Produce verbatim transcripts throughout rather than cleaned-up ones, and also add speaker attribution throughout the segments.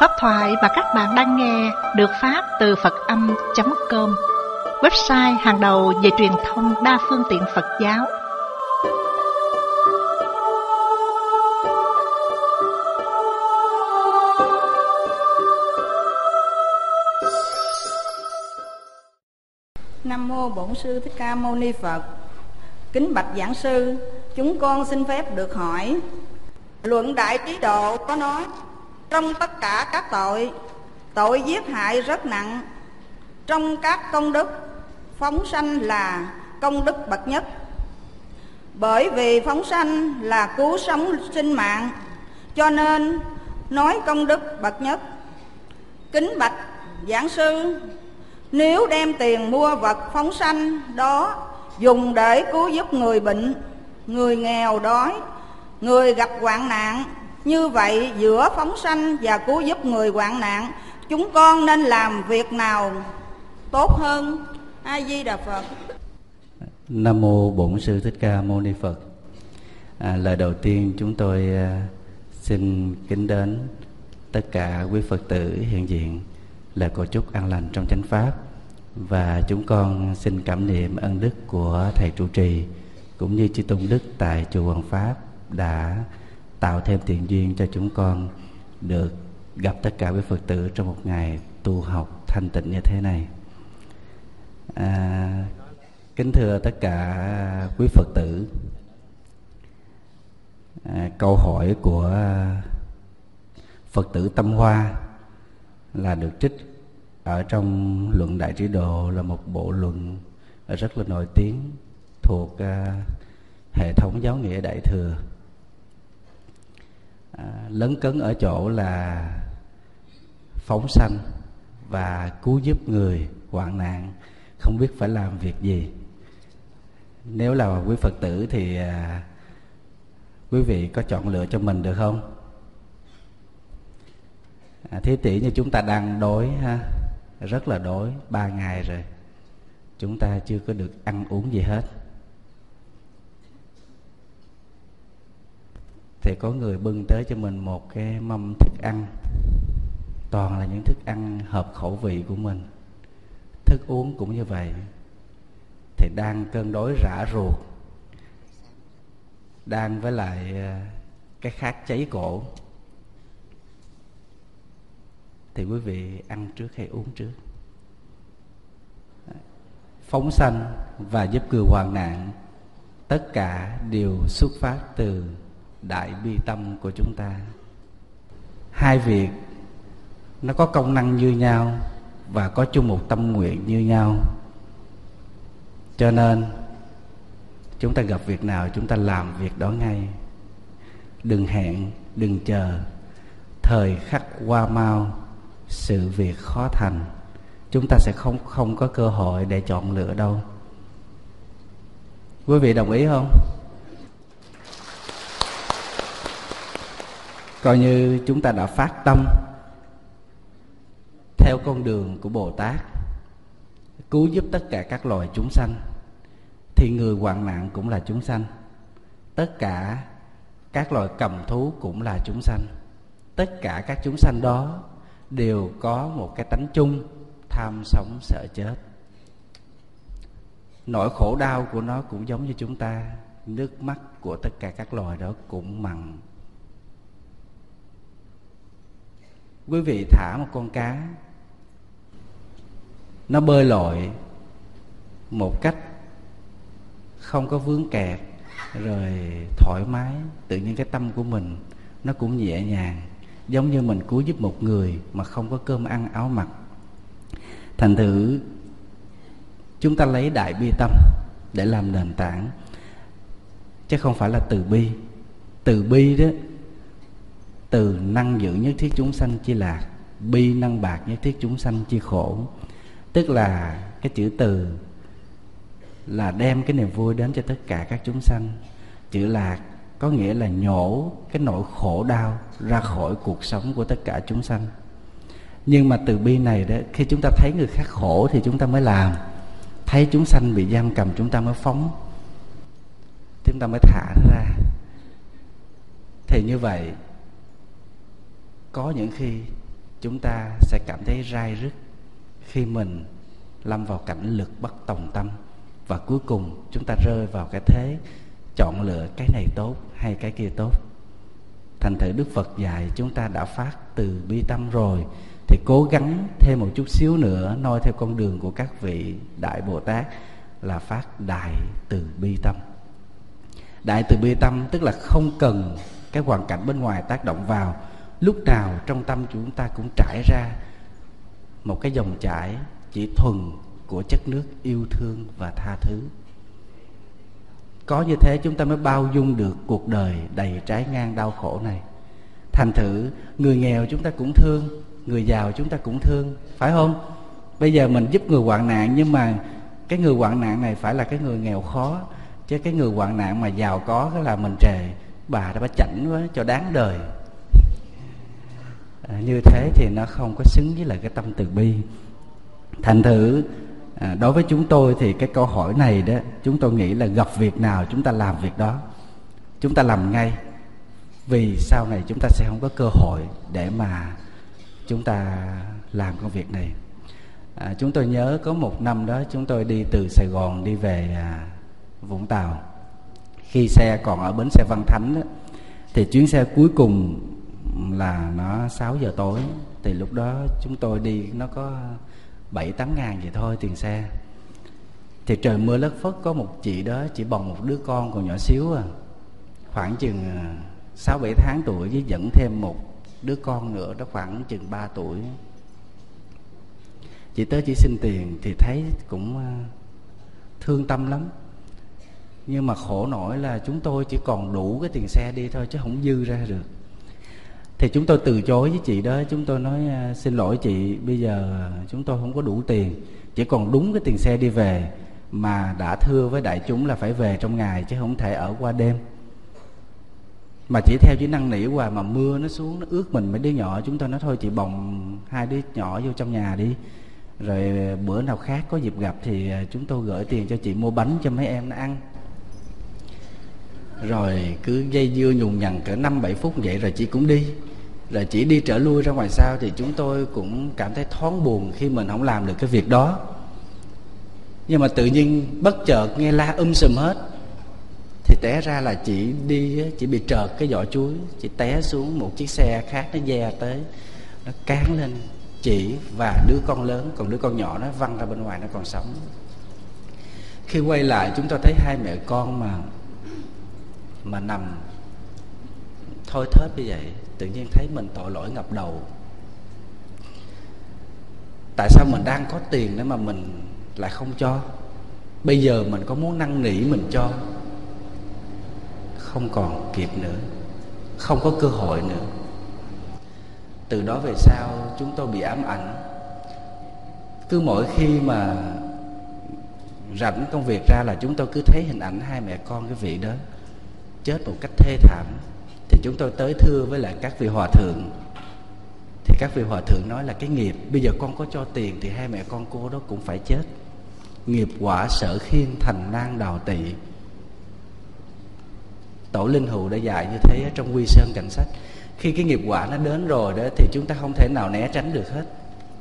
Speaker 1: Pháp thoại mà các bạn đang nghe được phát từ Phật Âm chấm com, website hàng đầu về truyền thông đa phương tiện Phật giáo.
Speaker 2: Nam mô Bổn Sư Thích Ca Mâu Ni Phật. Kính bạch giảng sư, chúng con xin phép được hỏi. Luận Đại Trí Độ có nói, trong tất cả các tội, tội giết hại rất nặng. Trong các công đức, phóng sanh là công đức bậc nhất. Bởi vì phóng sanh là cứu sống sinh mạng, cho nên nói công đức bậc nhất. Kính bạch giảng sư, nếu đem tiền mua vật phóng sanh đó dùng để cứu giúp người bệnh, người nghèo đói, người gặp hoạn nạn, như vậy giữa phóng sanh và cứu giúp người hoạn nạn, chúng con nên làm việc nào tốt hơn? A Di Đà Phật.
Speaker 3: Nam mô Bổn Sư Thích Ca Mâu Ni Phật. À, lời đầu tiên chúng tôi à, xin kính đến tất cả quý Phật tử hiện diện là cầu chúc an lành trong chánh pháp, và chúng con xin cảm niệm ân đức của thầy trụ trì cũng như chư tôn đức tại chùa Hoàng Pháp đã tạo thêm tiền duyên cho chúng con được gặp tất cả quý Phật tử trong một ngày tu học thanh tịnh như thế này. À, kính thưa tất cả quý Phật tử, à, câu hỏi của Phật tử Tâm Hoa là được trích ở trong Luận Đại Trí Độ, là một bộ luận rất là nổi tiếng thuộc uh, hệ thống giáo nghĩa Đại Thừa. À, lấn cấn ở chỗ là phóng sanh và cứu giúp người hoạn nạn không biết phải làm việc gì. Nếu là quý Phật tử thì uh, quý vị có chọn lựa cho mình được không? À, thí tỷ như chúng ta đang đói ha, rất là đói, ba ngày rồi chúng ta chưa có được ăn uống gì hết, thì có người bưng tới cho mình một cái mâm thức ăn, toàn là những thức ăn hợp khẩu vị của mình, thức uống cũng như vậy, thì đang cơn đói rã ruột, đang với lại cái khát cháy cổ, thì quý vị ăn trước hay uống trước? Phóng sanh và giúp người hoạn nạn, tất cả đều xuất phát từ đại bi tâm của chúng ta. Hai việc nó có công năng như nhau và có chung một tâm nguyện như nhau, cho nên chúng ta gặp việc nào chúng ta làm việc đó ngay. Đừng hẹn, đừng chờ, thời khắc qua mau, sự việc khó thành, chúng ta sẽ không không có cơ hội để chọn lựa đâu. Quý vị đồng ý không? Coi như chúng ta đã phát tâm theo con đường của Bồ Tát, cứu giúp tất cả các loài chúng sanh, thì người hoạn nạn cũng là chúng sanh, tất cả các loài cầm thú cũng là chúng sanh. Tất cả các chúng sanh đó đều có một cái tánh chung, tham sống sợ chết. Nỗi khổ đau của nó cũng giống như chúng ta, nước mắt của tất cả các loài đó cũng mặn. Quý vị thả một con cá, nó bơi lội một cách không có vướng kẹt, rồi thoải mái, tự nhiên cái tâm của mình nó cũng nhẹ nhàng, giống như mình cứu giúp một người mà không có cơm ăn áo mặc. Thành thử chúng ta lấy đại bi tâm để làm nền tảng, chứ không phải là từ bi. Từ bi đó, từ năng giữ nhất thiết chúng sanh chi lạc, bi năng bạc nhất thiết chúng sanh chi khổ. Tức là cái chữ từ là đem cái niềm vui đến cho tất cả các chúng sanh. Chữ lạc có nghĩa là nhổ cái nỗi khổ đau ra khỏi cuộc sống của tất cả chúng sanh. Nhưng mà từ bi này đó, khi chúng ta thấy người khác khổ thì chúng ta mới làm, thấy chúng sanh bị giam cầm chúng ta mới phóng, chúng ta mới thả nó ra. Thì như vậy, có những khi chúng ta sẽ cảm thấy rai rứt khi mình lâm vào cảnh lực bất tòng tâm, và cuối cùng chúng ta rơi vào cái thế chọn lựa cái này tốt hay cái kia tốt. Thành thử Đức Phật dạy chúng ta đã phát từ bi tâm rồi thì cố gắng thêm một chút xíu nữa noi theo con đường của các vị Đại Bồ Tát là phát đại từ bi tâm. Đại từ bi tâm tức là không cần cái hoàn cảnh bên ngoài tác động vào, lúc nào trong tâm chúng ta cũng trải ra một cái dòng chảy chỉ thuần của chất nước yêu thương và tha thứ. Có như thế chúng ta mới bao dung được cuộc đời đầy trái ngang đau khổ này. Thành thử người nghèo chúng ta cũng thương, người giàu chúng ta cũng thương, phải không? Bây giờ mình giúp người hoạn nạn, nhưng mà cái người hoạn nạn này phải là cái người nghèo khó, chứ cái người hoạn nạn mà giàu có cái là mình trề bà đã bà chảnh quá cho đáng đời. À, như thế thì nó không có xứng với lại cái tâm từ bi. Thành thử à, đối với chúng tôi thì cái câu hỏi này đó, chúng tôi nghĩ là gặp việc nào chúng ta làm việc đó, chúng ta làm ngay, vì sau này chúng ta sẽ không có cơ hội để mà chúng ta làm công việc này. À, chúng tôi nhớ có một năm đó chúng tôi đi từ Sài Gòn đi về à, Vũng Tàu. Khi xe còn ở bến xe Văn Thánh đó, thì chuyến xe cuối cùng là nó sáu giờ tối. Thì lúc đó chúng tôi đi nó có bảy tám ngàn vậy thôi tiền xe. Thì trời mưa lất phất, có một chị đó chỉ bồng một đứa con còn nhỏ xíu à, khoảng chừng sáu bảy tháng tuổi, với dẫn thêm một đứa con nữa đó khoảng chừng ba tuổi. Chị tới chỉ xin tiền thì thấy cũng thương tâm lắm. Nhưng mà khổ nổi là chúng tôi chỉ còn đủ cái tiền xe đi thôi chứ không dư ra được. Thì chúng tôi từ chối với chị đó. Chúng tôi nói xin lỗi chị, bây giờ chúng tôi không có đủ tiền, chỉ còn đúng cái tiền xe đi về. Mà đã thưa với đại chúng là phải về trong ngày chứ không thể ở qua đêm. Mà chỉ theo chỉ năn nỉ hoài mà mưa nó xuống nó ướt mình mấy đứa nhỏ. Chúng tôi nói thôi chị bồng hai đứa nhỏ vô trong nhà đi, rồi bữa nào khác có dịp gặp thì chúng tôi gửi tiền cho chị mua bánh cho mấy em nó ăn. Rồi cứ dây dưa nhùng nhằn cỡ năm bảy phút vậy rồi chị cũng đi. Rồi chị đi trở lui ra ngoài sau thì chúng tôi cũng cảm thấy thoáng buồn khi mình không làm được cái việc đó. Nhưng mà tự nhiên bất chợt nghe la um sùm hết. Thì té ra là chị đi, chị bị trợt cái vỏ chuối, chị té xuống, một chiếc xe khác nó ve tới, nó cán lên chị và đứa con lớn, còn đứa con nhỏ nó văng ra bên ngoài, nó còn sống. Khi quay lại chúng tôi thấy hai mẹ con mà mà nằm thôi thớt như vậy, tự nhiên thấy mình tội lỗi ngập đầu. Tại sao mình đang có tiền để mà mình lại không cho? Bây giờ mình có muốn năn nỉ mình cho, không còn kịp nữa, không có cơ hội nữa. Từ đó về sau chúng tôi bị ám ảnh. Cứ mỗi khi mà rảnh công việc ra là chúng tôi cứ thấy hình ảnh hai mẹ con cái vị đó chết một cách thê thảm. Thì chúng tôi tới thưa với lại các vị hòa thượng. Thì các vị hòa thượng nói là cái nghiệp, bây giờ con có cho tiền thì hai mẹ con cô đó cũng phải chết. Nghiệp quả sở khiên thành nan đào tị. Tổ Linh Hữu đã dạy như thế trong Quy Sơn Cảnh Sách. Khi cái nghiệp quả nó đến rồi đó thì chúng ta không thể nào né tránh được hết.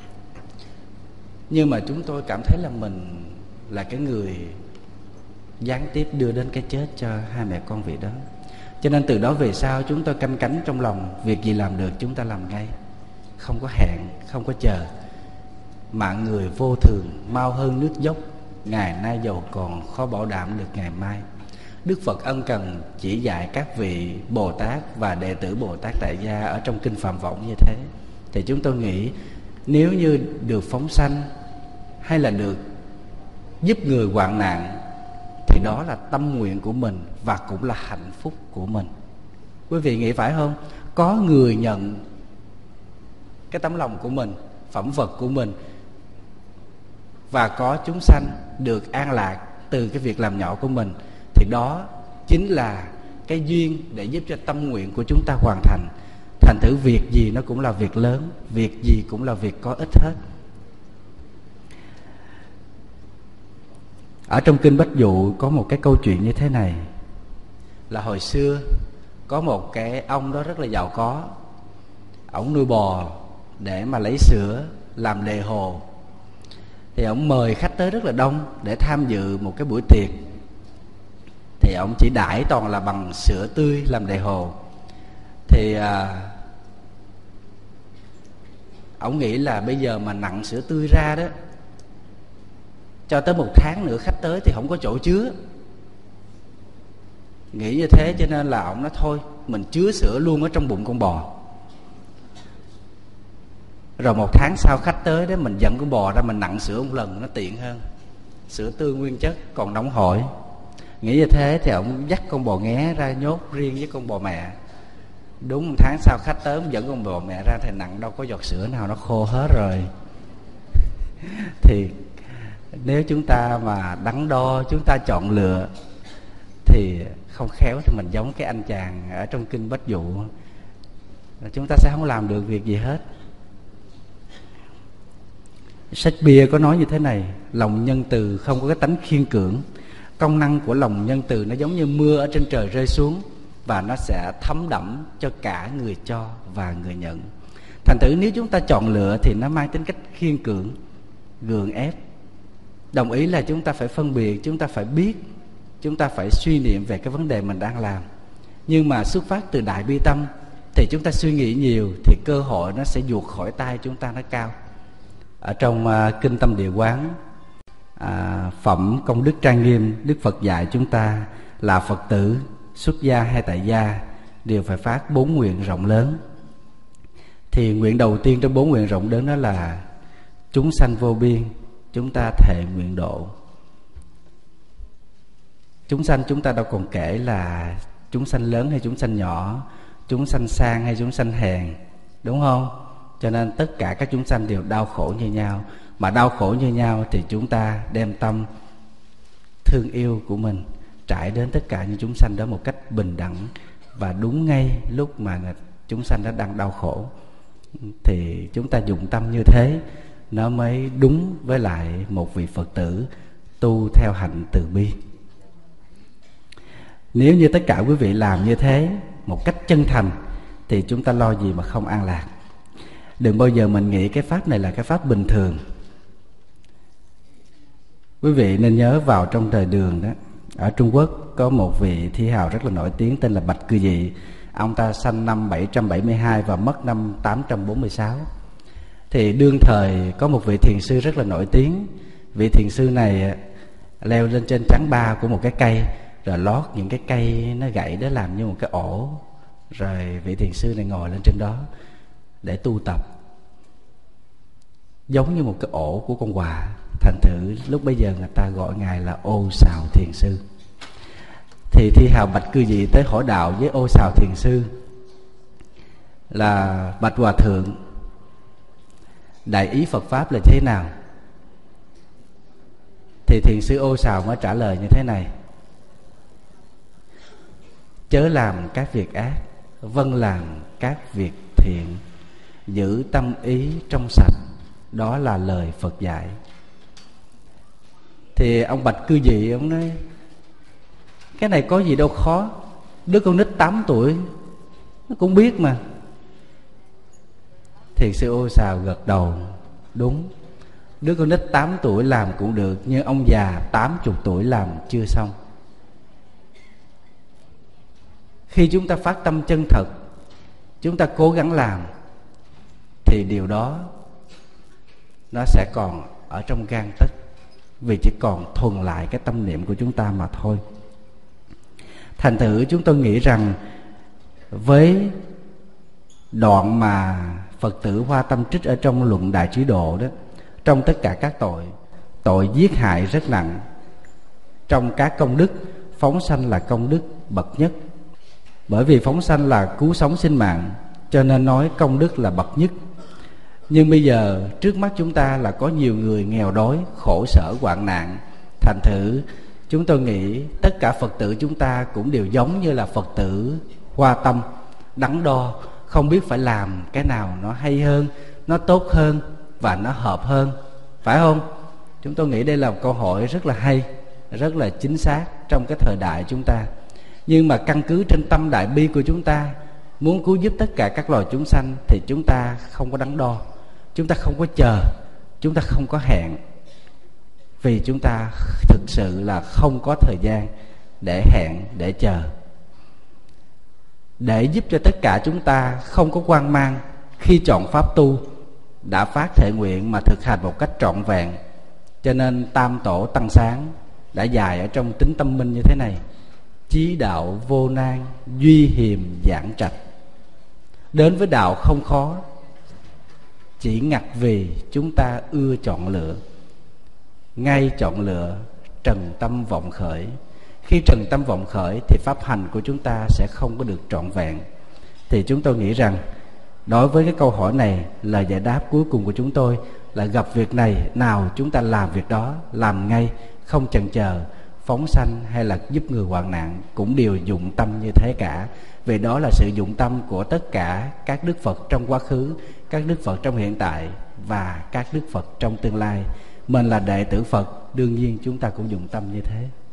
Speaker 3: Nhưng mà chúng tôi cảm thấy là mình là cái người gián tiếp đưa đến cái chết cho hai mẹ con vị đó. Cho nên từ đó về sau chúng tôi canh cánh trong lòng, việc gì làm được chúng ta làm ngay, không có hẹn, không có chờ. Mạng người vô thường, mau hơn nước dốc, ngày nay giàu còn khó bảo đảm được ngày mai. Đức Phật ân cần chỉ dạy các vị Bồ Tát và đệ tử Bồ Tát tại gia ở trong kinh Phạm Võng như thế. Thì chúng tôi nghĩ nếu như được phóng sanh hay là được giúp người hoạn nạn thì đó là tâm nguyện của mình và cũng là hạnh phúc của mình. Quý vị nghĩ phải không? Có người nhận cái tấm lòng của mình, phẩm vật của mình, và có chúng sanh được an lạc từ cái việc làm nhỏ của mình, thì đó chính là cái duyên để giúp cho tâm nguyện của chúng ta hoàn thành. Thành thử việc gì nó cũng là việc lớn, việc gì cũng là việc có ích hết. Ở trong kinh Bách Dụ có một cái câu chuyện như thế này, là hồi xưa có một cái ông đó rất là giàu có. Ổng nuôi bò để mà lấy sữa làm đề hồ. Thì ông mời khách tới rất là đông để tham dự một cái buổi tiệc. Thì ông chỉ đãi toàn là bằng sữa tươi làm đề hồ. Thì à, ông nghĩ là bây giờ mà nặn sữa tươi ra đó, cho tới một tháng nữa khách tới thì không có chỗ chứa. Nghĩ như thế cho nên là ông nói thôi mình chứa sữa luôn ở trong bụng con bò. Rồi một tháng sau khách tới đó, mình dẫn con bò ra mình nặn sữa một lần nó tiện hơn. Sữa tươi nguyên chất còn nóng hổi. Nghĩ như thế thì ông dắt con bò nghé ra nhốt riêng với con bò mẹ. Đúng một tháng sau khách tới, ông dẫn con bò mẹ ra thì nặng đâu có giọt sữa nào, nó khô hết rồi. Thì nếu chúng ta mà đắn đo, chúng ta chọn lựa thì không khéo thì mình giống cái anh chàng ở trong kinh Bách Dụ, chúng ta sẽ không làm được việc gì hết. Shakespeare có nói như thế này: lòng nhân từ không có cái tánh khiên cưỡng. Công năng của lòng nhân từ nó giống như mưa ở trên trời rơi xuống, và nó sẽ thấm đẫm cho cả người cho và người nhận. Thành thử nếu chúng ta chọn lựa thì nó mang tính cách khiên cưỡng, gượng ép. Đồng ý là chúng ta phải phân biệt, chúng ta phải biết, chúng ta phải suy niệm về cái vấn đề mình đang làm. Nhưng mà xuất phát từ đại bi tâm thì chúng ta suy nghĩ nhiều thì cơ hội nó sẽ vụt khỏi tay chúng ta nó cao. Ở trong uh, Kinh Tâm Địa Quán, uh, Phẩm Công Đức Trang Nghiêm, Đức Phật dạy chúng ta là Phật tử, xuất gia hay tại gia đều phải phát bốn nguyện rộng lớn. Thì nguyện đầu tiên trong bốn nguyện rộng lớn đó là chúng sanh vô biên, chúng ta thệ nguyện độ. Chúng sanh chúng ta đâu còn kể là chúng sanh lớn hay chúng sanh nhỏ, chúng sanh sang hay chúng sanh hèn, đúng không? Cho nên tất cả các chúng sanh đều đau khổ như nhau. Mà đau khổ như nhau thì chúng ta đem tâm thương yêu của mình trải đến tất cả những chúng sanh đó một cách bình đẳng và đúng ngay lúc mà chúng sanh đó đang đau khổ. Thì chúng ta dùng tâm như thế, nó mới đúng với lại một vị Phật tử tu theo hạnh từ bi. Nếu như tất cả quý vị làm như thế một cách chân thành thì chúng ta lo gì mà không an lạc. Đừng bao giờ mình nghĩ cái pháp này là cái pháp bình thường. Quý vị nên nhớ vào trong thời Đường đó, ở Trung Quốc có một vị thi hào rất là nổi tiếng tên là Bạch Cư Dị. Ông ta sanh năm bảy trăm bảy mươi hai và mất năm tám trăm bốn mươi sáu. Thì đương thời có một vị thiền sư rất là nổi tiếng. Vị thiền sư này leo lên trên trán ba của một cái cây, rồi lót những cái cây nó gãy để làm như một cái ổ. Rồi vị thiền sư này ngồi lên trên đó để tu tập, giống như một cái ổ của con quạ. Thành thử lúc bây giờ người ta gọi ngài là Ô Sào Thiền Sư. Thì thi hào Bạch Cư Dị tới hỏi đạo với Ô Sào Thiền Sư là: Bạch Hòa Thượng, đại ý Phật Pháp là thế nào? Thì thiền sư Ô Sào mới trả lời như thế này: chớ làm các việc ác, vâng làm các việc thiện, giữ tâm ý trong sạch, đó là lời Phật dạy. Thì ông Bạch Cư Dị ông nói: cái này có gì đâu khó, đứa con nít tám tuổi nó cũng biết mà. Thiền sư Ô Sào gật đầu: đúng, đứa con nít tám tuổi làm cũng được, nhưng ông già tám mươi tuổi làm chưa xong. Khi chúng ta phát tâm chân thật, chúng ta cố gắng làm, thì điều đó nó sẽ còn ở trong gan tấc, vì chỉ còn thuần lại cái tâm niệm của chúng ta mà thôi. Thành thử chúng tôi nghĩ rằng với đoạn mà Phật tử Hoa Tâm trích ở trong luận Đại Trí Độ đó, trong tất cả các tội, tội giết hại rất nặng. Trong các công đức, phóng sanh là công đức bậc nhất. Bởi vì phóng sanh là cứu sống sinh mạng, cho nên nói công đức là bậc nhất. Nhưng bây giờ trước mắt chúng ta là có nhiều người nghèo đói, khổ sở hoạn nạn. Thành thử chúng tôi nghĩ tất cả Phật tử chúng ta cũng đều giống như là Phật tử Hoa Tâm, đắn đo, không biết phải làm cái nào nó hay hơn, nó tốt hơn và nó hợp hơn, phải không? Chúng tôi nghĩ đây là một câu hỏi rất là hay, rất là chính xác trong cái thời đại chúng ta. Nhưng mà căn cứ trên tâm đại bi của chúng ta muốn cứu giúp tất cả các loài chúng sanh thì chúng ta không có đắn đo, chúng ta không có chờ, chúng ta không có hẹn, vì chúng ta thực sự là không có thời gian để hẹn, để chờ. Để giúp cho tất cả chúng ta không có hoang mang khi chọn pháp tu, đã phát thể nguyện mà thực hành một cách trọn vẹn, cho nên Tam Tổ Tăng Sáng đã dạy ở trong Tính Tâm Minh như thế này: chí đạo vô nan, duy hiềm giảng trạch. Đến với đạo không khó, chỉ ngặt vì chúng ta ưa chọn lựa. Ngay chọn lựa, trần tâm vọng khởi. Khi trần tâm vọng khởi thì pháp hành của chúng ta sẽ không có được trọn vẹn. Thì chúng tôi nghĩ rằng đối với cái câu hỏi này, lời giải đáp cuối cùng của chúng tôi là gặp việc này nào chúng ta làm việc đó, làm ngay, không chần chờ. Phóng sanh hay là giúp người hoạn nạn cũng đều dụng tâm như thế cả. Vì đó là sự dụng tâm của tất cả các Đức Phật trong quá khứ, các Đức Phật trong hiện tại và các Đức Phật trong tương lai. Mình là đệ tử Phật, đương nhiên chúng ta cũng dụng tâm như thế.